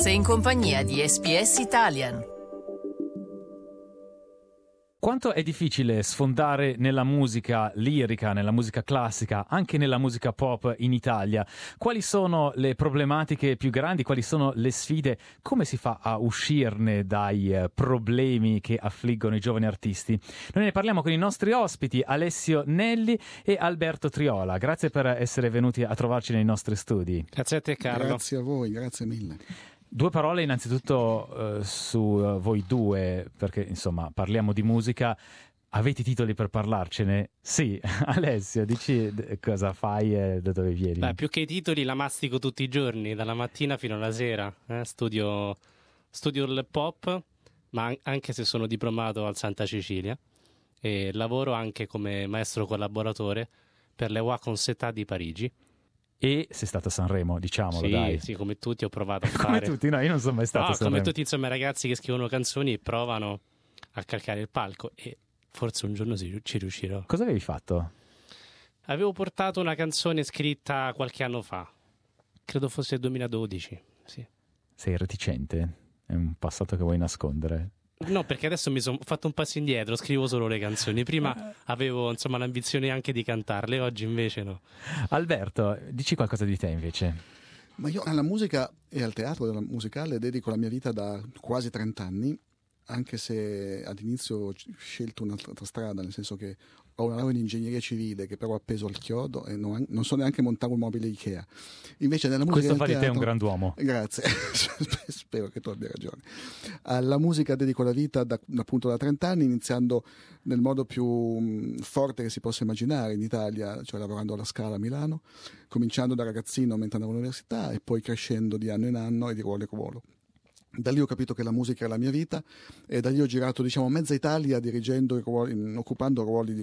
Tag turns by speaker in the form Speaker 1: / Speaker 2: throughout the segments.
Speaker 1: Sei in compagnia di SPS Italian.
Speaker 2: Quanto è difficile sfondare nella musica lirica, nella musica classica, anche nella musica pop in Italia? Quali sono le problematiche più grandi? Quali sono le sfide? Come si fa a uscirne dai problemi che affliggono i giovani artisti? Noi ne parliamo con i nostri ospiti Alessio Nelli e Alberto Triola. Grazie per essere venuti a trovarci nei nostri studi.
Speaker 3: Grazie a te, Carlo.
Speaker 4: Grazie a voi, grazie mille.
Speaker 2: Due parole innanzitutto su voi due, perché insomma parliamo di musica. Avete i titoli per parlarcene? Sì. Alessio, dici cosa fai e da dove vieni?
Speaker 3: Beh, più che i titoli la mastico tutti i giorni, dalla mattina fino alla sera. Studio il pop, ma anche se sono diplomato al Santa Cecilia, e lavoro anche come maestro collaboratore per le Voix Concertées di Parigi.
Speaker 2: E sei stato a Sanremo, diciamolo,
Speaker 3: sì,
Speaker 2: dai.
Speaker 3: Sì, come tutti ho provato a
Speaker 2: Come
Speaker 3: fare.
Speaker 2: tutti? No, io non sono mai stato a Sanremo.
Speaker 3: Come tutti, insomma, i ragazzi che scrivono canzoni provano a calcare il palco e forse un giorno ci riuscirò.
Speaker 2: Cosa avevi fatto?
Speaker 3: Avevo portato una canzone scritta qualche anno fa, credo fosse il 2012, sì.
Speaker 2: Sei reticente? È un passato che vuoi nascondere?
Speaker 3: No, perché adesso mi sono fatto un passo indietro, scrivo solo le canzoni. Prima avevo, insomma, l'ambizione anche di cantarle, oggi invece no.
Speaker 2: Alberto, dici qualcosa di te invece.
Speaker 4: Ma io alla musica e al teatro musicale dedico la mia vita da quasi 30 anni, anche se all'inizio ho scelto un'altra strada, nel senso che ho una laurea in ingegneria civile che però ho appeso al chiodo e non so neanche montare un mobile Ikea. Invece nella musica
Speaker 2: questo fa di te un grand'uomo.
Speaker 4: Grazie, spero che tu abbia ragione. Alla musica dedico la vita appunto da 30 anni, iniziando nel modo più forte che si possa immaginare in Italia, cioè lavorando alla Scala a Milano, cominciando da ragazzino mentre andavo all'università e poi crescendo di anno in anno e di ruolo in ruolo. Da lì ho capito che la musica è la mia vita e da lì ho girato mezza Italia dirigendo occupando ruoli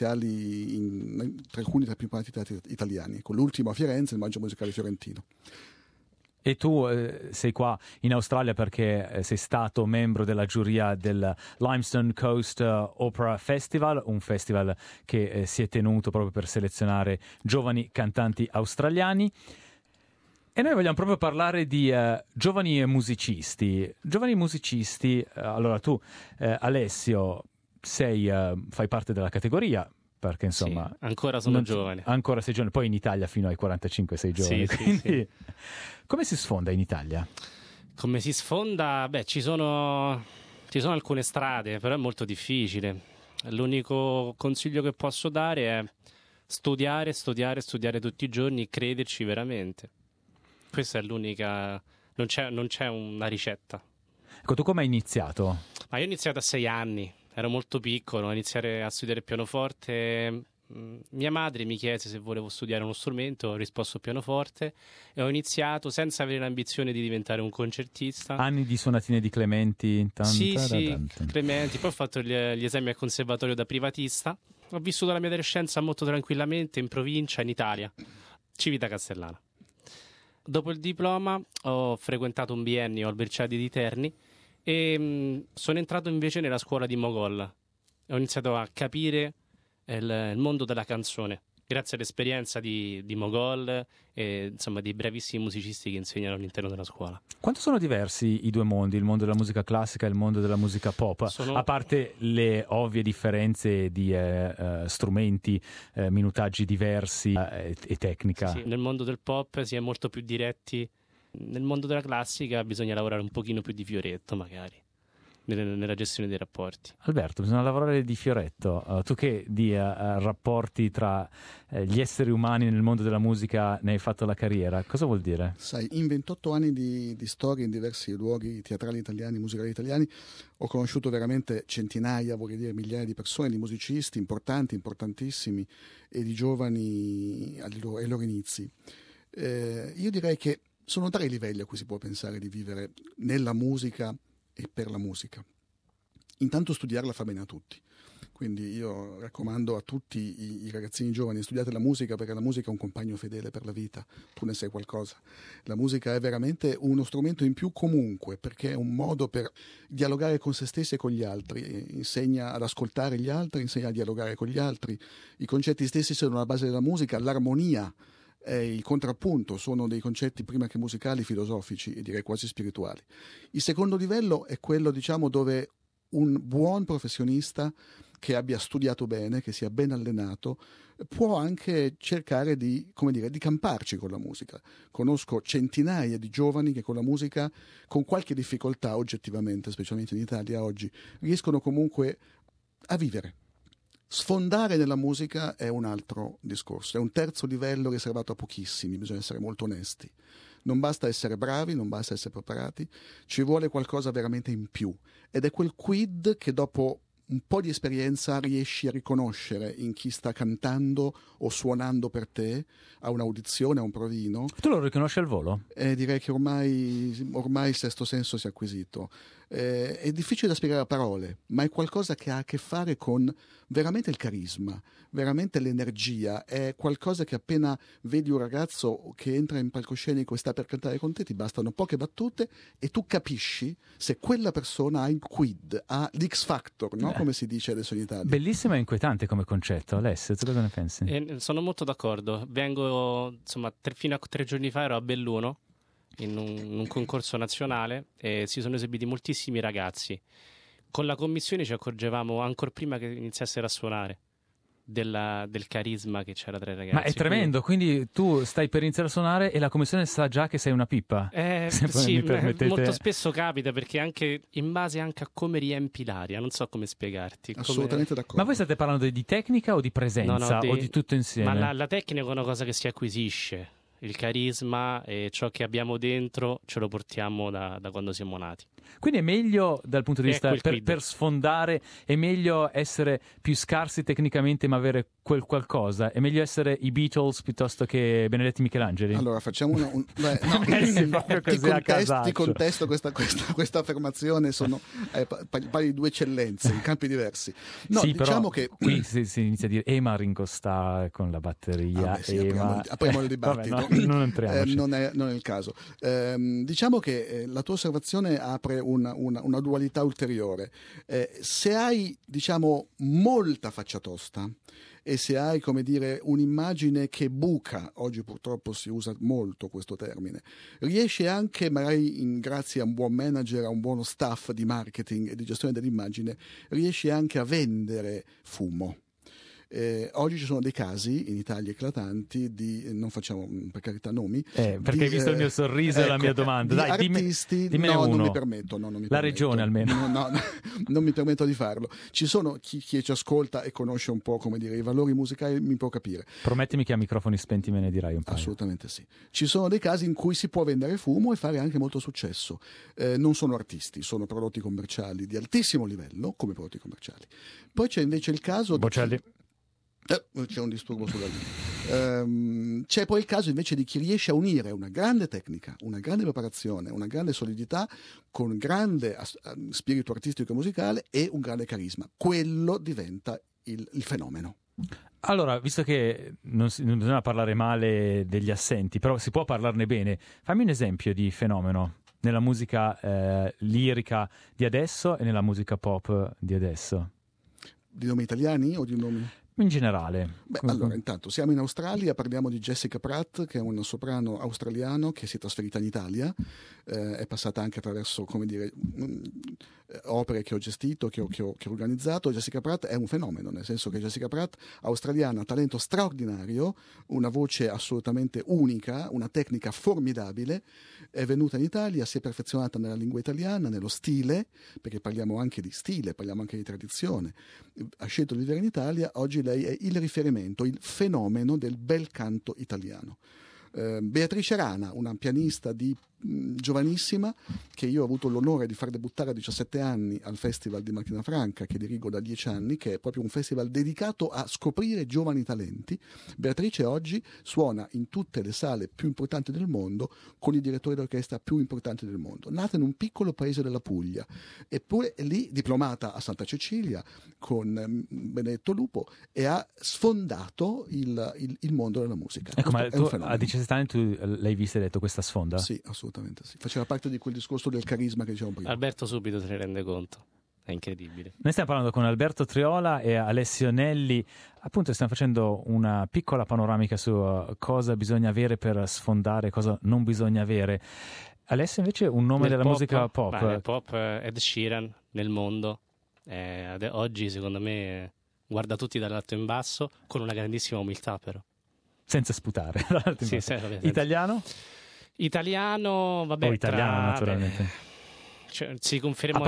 Speaker 4: dirigenziali tra alcuni tra i più importanti teatri italiani, con l'ultimo a Firenze, il Maggio Musicale Fiorentino.
Speaker 2: E tu sei qua in Australia perché sei stato membro della giuria del Limestone Coast Opera Festival, un festival che si è tenuto proprio per selezionare giovani cantanti australiani. E noi vogliamo proprio parlare di giovani musicisti. Giovani musicisti, allora tu, Alessio, fai parte della categoria, perché insomma...
Speaker 3: Sì, ancora sono giovane.
Speaker 2: Ancora sei giovane, poi in Italia fino ai 45 sei giovane.
Speaker 3: Sì,
Speaker 2: quindi...
Speaker 3: sì.
Speaker 2: Come si sfonda in Italia?
Speaker 3: Come si sfonda? Beh, ci sono alcune strade, però è molto difficile. L'unico consiglio che posso dare è studiare tutti i giorni, crederci veramente. Questa è l'unica, non c'è una ricetta.
Speaker 2: Ecco, tu come hai iniziato?
Speaker 3: Ma io ho iniziato a 6 anni, ero molto piccolo, ho iniziato a studiare pianoforte. Mia madre mi chiese se volevo studiare uno strumento, ho risposto pianoforte e ho iniziato senza avere l'ambizione di diventare un concertista.
Speaker 2: Anni di suonatine di Clementi?
Speaker 3: Sì, Clementi, poi ho fatto gli esami al conservatorio da privatista, ho vissuto la mia adolescenza molto tranquillamente in provincia, in Italia, Civita-Castellana. Dopo il diploma ho frequentato un biennio al Berciati di Terni e sono entrato invece nella scuola di Mogol. Ho iniziato a capire il mondo della canzone, grazie all'esperienza di Mogol e insomma di bravissimi musicisti che insegnano all'interno della scuola.
Speaker 2: Quanto sono diversi i due mondi, il mondo della musica classica e il mondo della musica pop? A parte le ovvie differenze di strumenti, minutaggi diversi e tecnica.
Speaker 3: Sì, nel mondo del pop si è molto più diretti, nel mondo della classica bisogna lavorare un pochino più di fioretto magari. Nella gestione dei rapporti.
Speaker 2: Alberto, bisogna lavorare di fioretto. Tu che di rapporti tra gli esseri umani nel mondo della musica ne hai fatto la carriera, cosa vuol dire?
Speaker 4: Sai, in 28 anni di storia in diversi luoghi teatrali italiani, musicali italiani, ho conosciuto veramente centinaia, vorrei dire migliaia di persone, di musicisti importanti, importantissimi e di giovani ai loro inizi. Io direi che sono 3 i livelli a cui si può pensare di vivere nella musica e per la musica. Intanto studiarla fa bene a tutti, quindi io raccomando a tutti i ragazzini giovani: studiate la musica, perché la musica è un compagno fedele per la vita, tu ne sai qualcosa. La musica è veramente uno strumento in più comunque, perché è un modo per dialogare con se stessi e con gli altri, insegna ad ascoltare gli altri, insegna a dialogare con gli altri. I concetti stessi sono la base della musica, l'armonia il contrappunto, sono dei concetti prima che musicali, filosofici e direi quasi spirituali. Il secondo livello è quello, diciamo, dove un buon professionista che abbia studiato bene, che sia ben allenato, può anche cercare di, come dire, di camparci con la musica. Conosco centinaia di giovani che con la musica, con qualche difficoltà oggettivamente, specialmente in Italia oggi, riescono comunque a vivere. Sfondare nella musica è un altro discorso, è un terzo livello riservato a pochissimi, bisogna essere molto onesti. Non basta essere bravi, non basta essere preparati, ci vuole qualcosa veramente in più. Ed è quel quid che dopo un po' di esperienza riesci a riconoscere in chi sta cantando o suonando per te, a un'audizione, a un provino.
Speaker 2: Tu lo riconosci al volo?
Speaker 4: Direi che ormai il sesto senso si è acquisito. È difficile da spiegare a parole, ma è qualcosa che ha a che fare con veramente il carisma, veramente l'energia. È qualcosa che appena vedi un ragazzo che entra in palcoscenico e sta per cantare con te, ti bastano poche battute e tu capisci se quella persona ha il quid, ha l'X Factor, no? Come si dice adesso in Italia.
Speaker 2: Bellissimo e inquietante come concetto. Alessio, tu cosa ne pensi?
Speaker 3: Sono molto d'accordo. Vengo, insomma, fino a 3 giorni fa ero a Belluno in un concorso nazionale e si sono esibiti moltissimi ragazzi. Con la commissione ci accorgevamo ancora prima che iniziassero a suonare del carisma che c'era tra i ragazzi.
Speaker 2: Ma è tremendo, quindi tu stai per iniziare a suonare e la commissione sa già che sei una pippa.
Speaker 3: Sì, molto spesso capita, perché anche in base anche a come riempi l'aria, non so come spiegarti.
Speaker 4: Assolutamente d'accordo.
Speaker 2: Ma voi state parlando di tecnica o di presenza o di tutto insieme?
Speaker 3: Ma la tecnica è una cosa che si acquisisce. Il carisma e ciò che abbiamo dentro ce lo portiamo da quando siamo nati.
Speaker 2: Quindi è meglio, dal punto di vista per sfondare, è meglio essere più scarsi tecnicamente ma avere quel qualcosa? È meglio essere i Beatles piuttosto che Benedetti Michelangeli?
Speaker 4: Allora facciamo ti contesto questa affermazione. Parli di due eccellenze in campi diversi. No,
Speaker 2: sì,
Speaker 4: diciamo
Speaker 2: però
Speaker 4: che
Speaker 2: qui si inizia a dire Ema Ringo Starr con la batteria.
Speaker 4: Apriamo il dibattito.
Speaker 2: Vabbè, non entriamoci.
Speaker 4: Non è il caso. Diciamo che la tua osservazione apre una dualità ulteriore. Se hai, diciamo, molta faccia tosta e se hai, come dire, un'immagine che buca, oggi purtroppo si usa molto questo termine, riesci anche, magari grazie a un buon manager, a un buono staff di marketing e di gestione dell'immagine, riesci anche a vendere fumo. Oggi ci sono dei casi in Italia eclatanti di, non facciamo per carità nomi,
Speaker 2: perché hai visto il mio sorriso e la mia domanda, dai,
Speaker 4: artisti,
Speaker 2: dimmene uno.
Speaker 4: Non mi permetto,
Speaker 2: la regione almeno,
Speaker 4: non mi permetto di farlo. Ci sono chi ci ascolta e conosce un po', come dire, i valori musicali, mi può capire.
Speaker 2: Promettimi che a microfoni spenti me ne dirai un paio.
Speaker 4: Assolutamente sì. Ci sono dei casi in cui si può vendere fumo e fare anche molto successo. Non sono artisti, sono prodotti commerciali di altissimo livello, come prodotti commerciali. Poi c'è invece il caso
Speaker 2: Bocelli.
Speaker 4: C'è un disturbo sulla linea. C'è poi il caso invece di chi riesce a unire una grande tecnica, una grande preparazione, una grande solidità con un grande spirito artistico e musicale e un grande carisma. Quello diventa il fenomeno.
Speaker 2: Allora, visto che non bisogna parlare male degli assenti, però si può parlarne bene, fammi un esempio di fenomeno nella musica lirica di adesso e nella musica pop di adesso.
Speaker 4: Di nomi italiani o di nomi?
Speaker 2: In generale.
Speaker 4: Allora, intanto siamo in Australia, parliamo di Jessica Pratt, che è un soprano australiano che si è trasferita in Italia, è passata anche attraverso, come dire, opere che ho gestito, che ho organizzato. Jessica Pratt è un fenomeno, nel senso che Jessica Pratt, australiana, talento straordinario, una voce assolutamente unica, una tecnica formidabile, è venuta in Italia, si è perfezionata nella lingua italiana, nello stile, perché parliamo anche di stile, parliamo anche di tradizione, ha scelto di vivere in Italia. Oggi lei è il riferimento, il fenomeno del bel canto italiano. Beatrice Rana, una pianista giovanissima che io ho avuto l'onore di far debuttare a 17 anni al Festival di Martina Franca, che dirigo da 10 anni, che è proprio un festival dedicato a scoprire giovani talenti. Beatrice oggi suona in tutte le sale più importanti del mondo con i direttori d'orchestra più importanti del mondo, nata in un piccolo paese della Puglia, eppure è lì diplomata a Santa Cecilia con Benedetto Lupo e ha sfondato il mondo della musica.
Speaker 2: Ecco, ma tu a 17 anni tu l'hai vista e hai detto questa sfonda?
Speaker 4: Sì, assolutamente sì. Faceva parte di quel discorso del carisma che dicevamo prima.
Speaker 3: Alberto subito se ne rende conto. è incredibile.
Speaker 2: Noi stiamo parlando con Alberto Triola e Alessio Nelli, appunto stiamo facendo una piccola panoramica su cosa bisogna avere per sfondare, cosa non bisogna avere. Alessio invece un nome della musica pop.
Speaker 3: Nel pop Ed Sheeran nel mondo, oggi secondo me guarda tutti dall'alto in basso con una grandissima umiltà però.
Speaker 2: Senza sputare.
Speaker 3: Sì,
Speaker 2: Italiano?
Speaker 3: Italiano, vabbè.
Speaker 2: O italiano naturalmente.
Speaker 3: Cioè, si conferma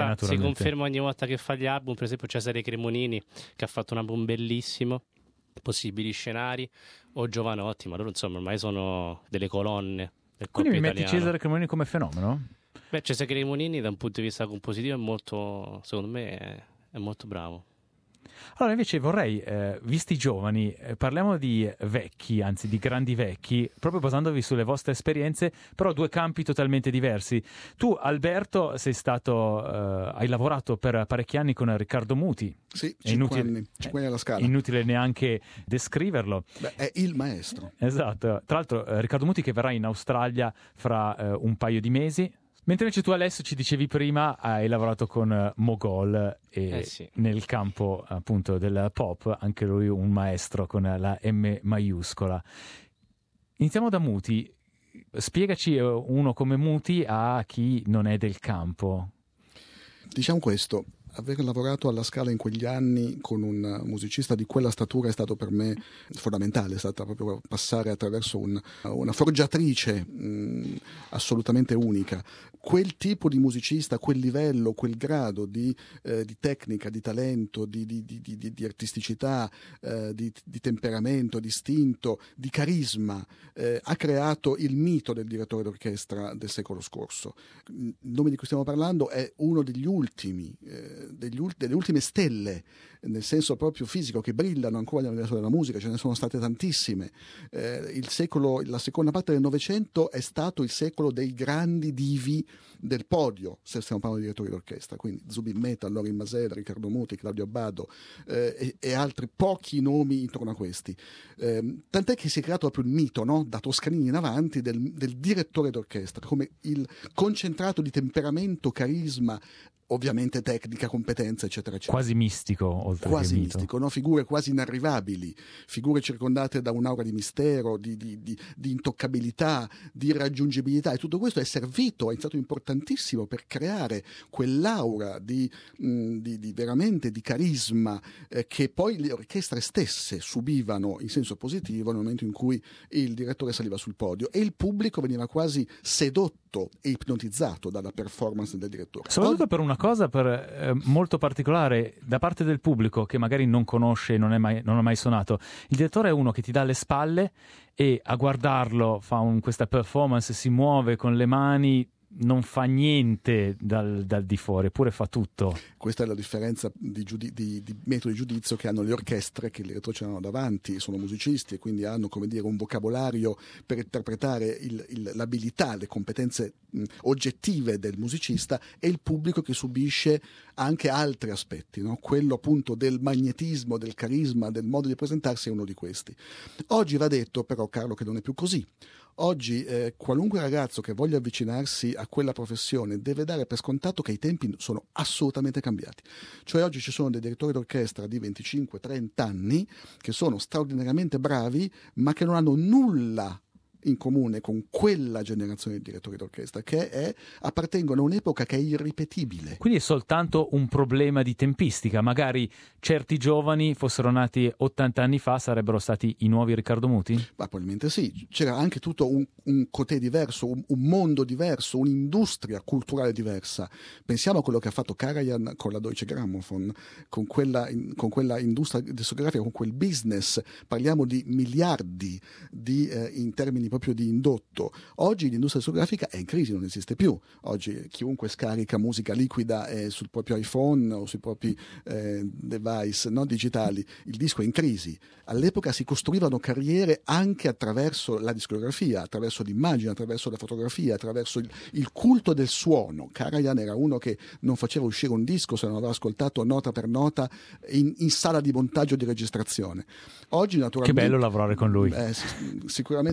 Speaker 3: ogni volta che fa gli album. Per esempio Cesare Cremonini che ha fatto un album bellissimo, Possibili scenari, o Giovanotti, ma loro insomma ormai sono delle colonne del pop
Speaker 2: Quindi mi
Speaker 3: italiano.
Speaker 2: metti Cesare Cremonini come fenomeno?
Speaker 3: Beh, Cesare Cremonini da un punto di vista compositivo è molto, secondo me è molto bravo.
Speaker 2: Allora invece vorrei, visti giovani, parliamo di vecchi, anzi di grandi vecchi, proprio basandovi sulle vostre esperienze, però due campi totalmente diversi. Tu Alberto sei stato, hai lavorato per parecchi anni con Riccardo Muti.
Speaker 4: Sì, 5 anni alla Scala.
Speaker 2: Inutile neanche descriverlo.
Speaker 4: Beh, è il maestro.
Speaker 2: Esatto, tra l'altro Riccardo Muti che verrà in Australia fra un paio di mesi. Mentre invece tu Alessio ci dicevi prima hai lavorato con Mogol e
Speaker 3: sì.
Speaker 2: Nel campo appunto del pop, anche lui un maestro con la M maiuscola. Iniziamo da Muti, spiegaci uno come Muti a chi non è del campo.
Speaker 4: Diciamo questo, aver lavorato alla Scala in quegli anni con un musicista di quella statura è stato per me fondamentale, è stata proprio passare attraverso una forgiatrice assolutamente unica. Quel tipo di musicista, quel livello, quel grado di tecnica, di talento, di artisticità, di temperamento, di istinto, di carisma, ha creato il mito del direttore d'orchestra del secolo scorso. Il nome di cui stiamo parlando è uno degli ultimi delle ultime stelle, nel senso proprio fisico, che brillano ancora nell'universo della musica. Ce ne sono state tantissime. La seconda parte del Novecento è stato il secolo dei grandi divi del podio, se stiamo parlando di direttori d'orchestra, quindi Zubin Mehta, Lorin Maazel, Riccardo Muti, Claudio Abbado e altri pochi nomi intorno a questi. Tant'è che si è creato proprio il mito, no? Da Toscanini in avanti, del direttore d'orchestra come il concentrato di temperamento, carisma, ovviamente tecnica, competenza, eccetera, eccetera.
Speaker 2: Quasi mistico, oltre
Speaker 4: quasi
Speaker 2: che mito.
Speaker 4: Mistico, no? Figure quasi inarrivabili, figure circondate da un'aura di mistero, di intoccabilità, di raggiungibilità, e tutto questo è stato importantissimo per creare quell'aura di veramente di carisma che poi le orchestre stesse subivano in senso positivo nel momento in cui il direttore saliva sul podio, e il pubblico veniva quasi sedotto e ipnotizzato dalla performance del direttore.
Speaker 2: Soprattutto per una cosa molto particolare da parte del pubblico che magari non conosce, non ha mai suonato. Il direttore è uno che ti dà le spalle e a guardarlo fa questa performance, si muove con le mani, non fa niente dal di fuori, eppure fa tutto.
Speaker 4: Questa è la differenza di metodo di giudizio che hanno le orchestre, che il direttore ce l'hanno davanti, sono musicisti e quindi hanno, come dire, un vocabolario per interpretare l'abilità, le competenze oggettive del musicista, e il pubblico che subisce anche altri aspetti, no? Quello appunto del magnetismo, del carisma, del modo di presentarsi è uno di questi. Oggi va detto però, Carlo, che non è più così. Oggi qualunque ragazzo che voglia avvicinarsi a quella professione deve dare per scontato che i tempi sono assolutamente cambiati. Cioè oggi ci sono dei direttori d'orchestra di 25-30 anni che sono straordinariamente bravi, ma che non hanno nulla in comune con quella generazione di direttori d'orchestra, che appartengono a un'epoca che è irripetibile.
Speaker 2: Quindi è soltanto un problema di tempistica. Magari certi giovani fossero nati 80 anni fa, sarebbero stati i nuovi Riccardo Muti?
Speaker 4: Ma probabilmente sì. C'era anche tutto un cotè diverso, un mondo diverso, un'industria culturale diversa. Pensiamo a quello che ha fatto Karajan con la Deutsche Grammophon, con quella industria discografica, con quel business. Parliamo di miliardi in termini proprio di indotto. Oggi l'industria discografica è in crisi, non esiste più. Oggi chiunque scarica musica liquida sul proprio iPhone o sui propri device, no, digitali. Il disco è in crisi. All'epoca si costruivano carriere anche attraverso la discografia, attraverso l'immagine, attraverso la fotografia, attraverso il culto del suono. Karajan era uno che non faceva uscire un disco se non aveva ascoltato nota per nota in sala di montaggio di registrazione. Oggi naturalmente...
Speaker 2: Che bello lavorare con lui.
Speaker 4: Sicuramente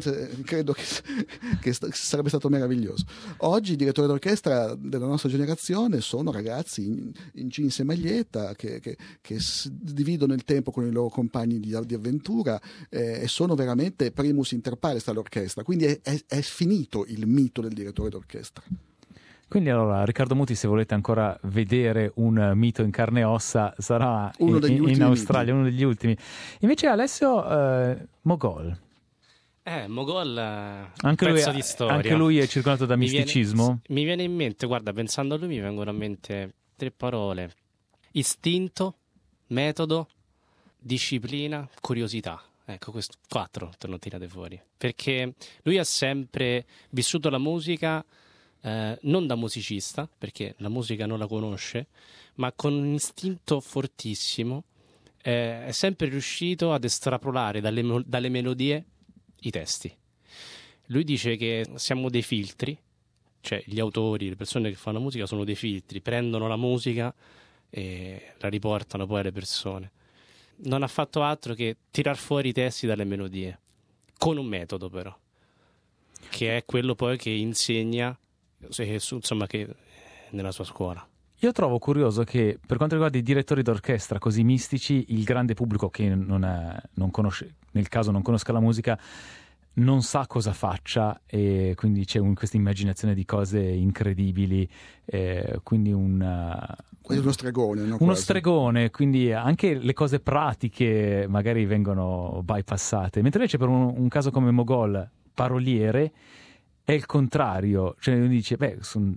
Speaker 4: credo che sarebbe stato meraviglioso. Oggi i direttori d'orchestra della nostra generazione sono ragazzi in jeans e maglietta che dividono il tempo con i loro compagni di avventura e sono veramente primus inter pares all'orchestra, quindi è finito il mito del direttore d'orchestra.
Speaker 2: Quindi allora, Riccardo Muti, se volete ancora vedere un mito in carne e ossa, sarà in Australia, uno degli ultimi. Invece Alessio, Mogol.
Speaker 3: Mogol,
Speaker 2: anche
Speaker 3: pezzo
Speaker 2: lui,
Speaker 3: di storia.
Speaker 2: Anche lui è circondato da misticismo?
Speaker 3: Mi viene in mente, guarda, pensando a lui mi vengono in mente 3 parole: istinto, metodo, disciplina, curiosità. Ecco, 4 te ne tirate fuori. Perché lui ha sempre vissuto la musica non da musicista, perché la musica non la conosce, ma con un istinto fortissimo. È sempre riuscito ad estrapolare dalle melodie i testi. Lui dice che siamo dei filtri, cioè gli autori, le persone che fanno musica sono dei filtri, prendono la musica e la riportano poi alle persone. Non ha fatto altro che tirar fuori i testi dalle melodie, con un metodo però, che è quello poi che insegna, insomma, che nella sua scuola.
Speaker 2: Io trovo curioso che per quanto riguarda i direttori d'orchestra così mistici, il grande pubblico che non conosce, nel caso non conosca la musica, non sa cosa faccia, e quindi c'è questa immaginazione di cose incredibili, quindi
Speaker 4: uno stregone, no?
Speaker 2: Uno stregone, quindi anche le cose pratiche magari vengono bypassate, mentre invece per un caso come Mogol, paroliere, è il contrario, cioè uno dice, sono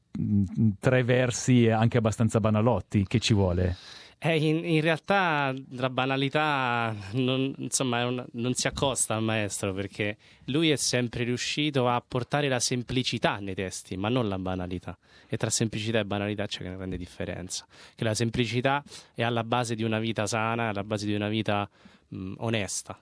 Speaker 2: 3 versi anche abbastanza banalotti, che ci vuole?
Speaker 3: In realtà la banalità non si accosta al maestro, perché lui è sempre riuscito a portare la semplicità nei testi, ma non la banalità. E tra semplicità e banalità c'è una grande differenza, che la semplicità è alla base di una vita sana, alla base di una vita onesta.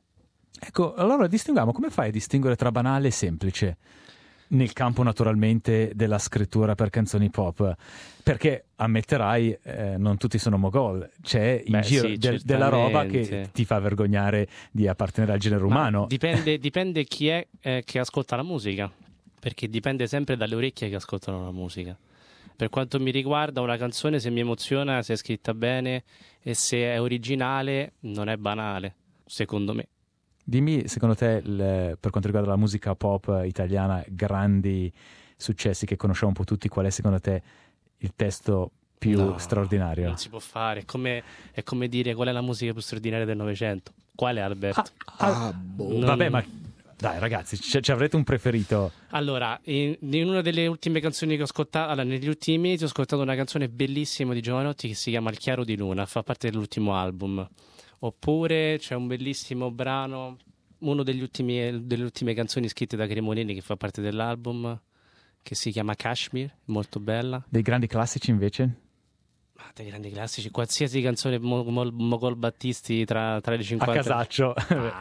Speaker 3: Ecco,
Speaker 2: allora distinguiamo. Come fai a distinguere tra banale e semplice nel campo naturalmente della scrittura per canzoni pop? Perché ammetterai, non tutti sono Mogol, c'è in giro della roba che ti fa vergognare di appartenere al genere umano.
Speaker 3: Dipende chi è che ascolta la musica, perché dipende sempre dalle orecchie che ascoltano la musica. Per quanto mi riguarda, una canzone, se mi emoziona, se è scritta bene e se è originale, non è banale, secondo me.
Speaker 2: Dimmi, secondo te, per quanto riguarda la musica pop italiana, grandi successi che conosciamo un po' tutti, qual è secondo te il testo più straordinario?
Speaker 3: Non si può fare, è come dire qual è la musica più straordinaria del Novecento. Quale, Alberto?
Speaker 2: Vabbè, ma dai ragazzi, ci avrete un preferito?
Speaker 3: Allora, in una delle ultime canzoni che ho ascoltato, negli ultimi mesi ho ascoltato una canzone bellissima di Giovanotti che si chiama Il chiaro di luna, fa parte dell'ultimo album. Oppure c'è un bellissimo brano, uno delle ultime canzoni scritte da Cremonini che fa parte dell'album, che si chiama Kashmir, molto bella.
Speaker 2: Dei grandi classici invece?
Speaker 3: Dei grandi classici, qualsiasi canzone Mogol Battisti tra le 50.
Speaker 2: A casaccio.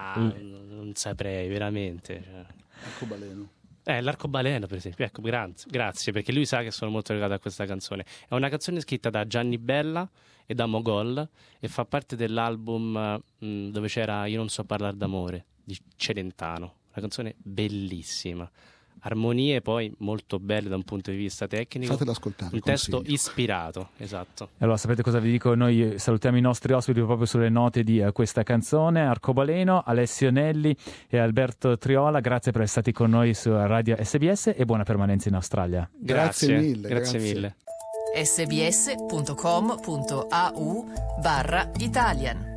Speaker 3: Non saprei veramente.
Speaker 4: Arcobaleno.
Speaker 3: L'Arcobaleno per esempio, ecco, grazie, perché lui sa che sono molto legato a questa canzone. È una canzone scritta da Gianni Bella e da Mogol e fa parte dell'album dove c'era Io non so parlare d'amore di Celentano, una canzone bellissima, armonie poi molto belle da un punto di vista tecnico.
Speaker 4: Fatela ascoltare,
Speaker 3: un testo ispirato, esatto.
Speaker 2: Allora sapete cosa vi dico? Noi salutiamo i nostri ospiti proprio sulle note di questa canzone: Arcobaleno, Alessio Nelli e Alberto Triola. Grazie per essere stati con noi su Radio SBS e buona permanenza in Australia.
Speaker 3: Grazie mille.
Speaker 1: sbs.com.au/Italian